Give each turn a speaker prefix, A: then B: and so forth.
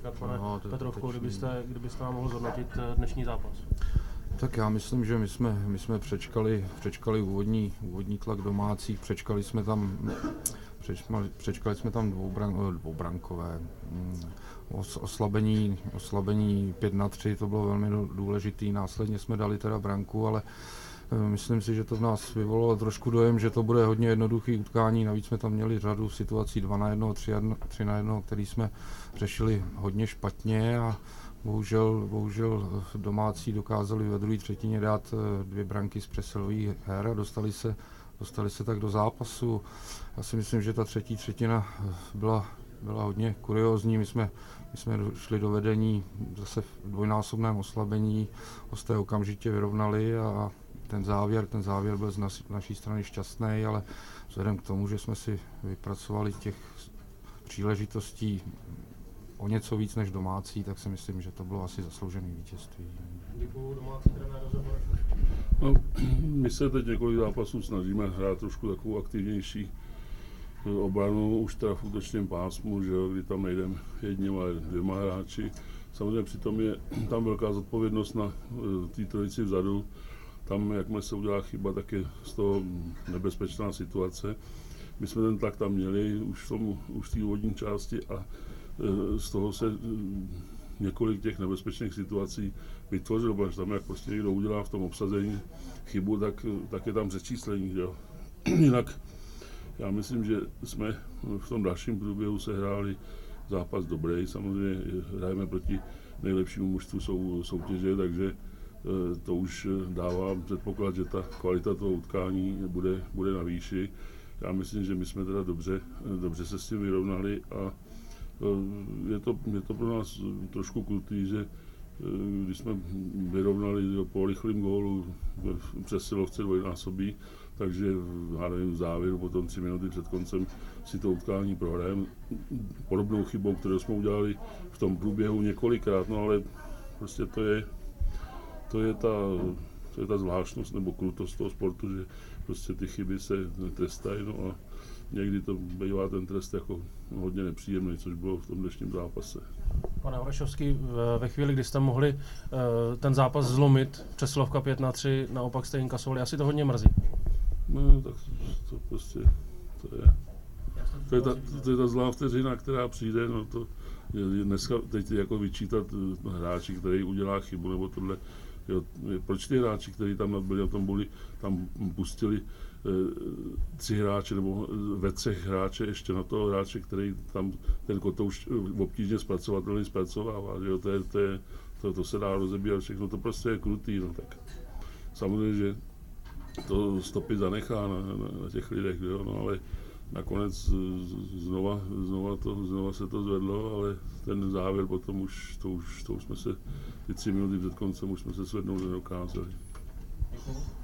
A: říkat, pane Petrovko, kdybyste nám mohl zhodnotit dnešní zápas?
B: Tak já myslím, že my jsme přečkali úvodní tlak domácích, přečkali jsme tam dvoubrankové. Oslabení 5-3, to bylo velmi důležité, následně jsme dali teda branku, ale myslím si, že to v nás vyvolalo trošku dojem, že to bude hodně jednoduchý utkání, navíc jsme tam měli řadu situací 2-1, 3-1, který jsme řešili hodně špatně a bohužel domácí dokázali ve druhé třetině dát 2 branky z přesilových her a dostali se tak do zápasu. Já si myslím, že ta třetí třetina byla hodně kuriózní. My jsme šli do vedení zase v dvojnásobném oslabení, hosté okamžitě vyrovnali a ten závěr byl z naší strany šťastný, ale vzhledem k tomu, že jsme si vypracovali těch příležitostí o něco víc než domácí, tak si myslím, že to bylo asi zasloužené vítězství.
A: Děkuju, domácí trenér rozhovor.
C: No, my se teď několik zápasů snažíme hrát trošku takovou aktivnější obranu, už teda v útočném pásmu, že jo, kdy tam nejdeme jedním, ale 2 hráči. Samozřejmě přitom je tam velká zodpovědnost na té trojici vzadu. Tam, jakmile se udělá chyba, tak je z toho nebezpečná situace. My jsme ten tlak tam měli už v té úvodní části a z toho se několik těch nebezpečných situací vytvořilo, protože tam, jak prostě někdo udělá v tom obsazení chybu, tak je tam přečíslení. Jo. Jinak já myslím, že jsme v tom dalším průběhu sehráli zápas dobrý. Samozřejmě hrajeme proti nejlepšímu mužstvu soutěže, takže to už dává předpoklad, že ta kvalita toho utkání bude na výši. Já myslím, že my jsme teda dobře se s tím vyrovnali a je to pro nás trošku krutý, že když jsme vyrovnali po rychlém gólu v přesilovce dvojnásobí, takže v závěru potom 3 minuty před koncem si to utkání prohrajeme podobnou chybou, kterou jsme udělali v tom průběhu několikrát, no ale prostě to je ta zvláštnost nebo krutost toho sportu, že prostě ty chyby se trestají, no a někdy to bývá ten trest jako hodně nepříjemný, což bylo v tom dnešním zápase.
A: Pane Orešovský, ve chvíli, kdy jste mohli ten zápas zlomit, přesilovka 5-3, naopak jste inkasovali, asi to hodně mrzí.
C: No, tak to prostě, to je ta zlá vteřina, která přijde, no to je dneska teď jako vyčítat hráči, který udělá chybu, nebo tohle, jo, proč ty hráči, kteří tam byli na tom boli, tam pustili 3 hráče nebo ve 3 hráče ještě na toho hráče, který tam ten kotouč obtížně zpracovatelný zpracovává, že jo, to se dá rozebírat všechno, to prostě je krutý, no tak samozřejmě, že to stopy zanechá na těch lidech, jo, no, ale nakonec znova se to zvedlo, ale ten závěr potom už jsme se, ty 3 minuty před koncem už jsme se svednout nedokázali.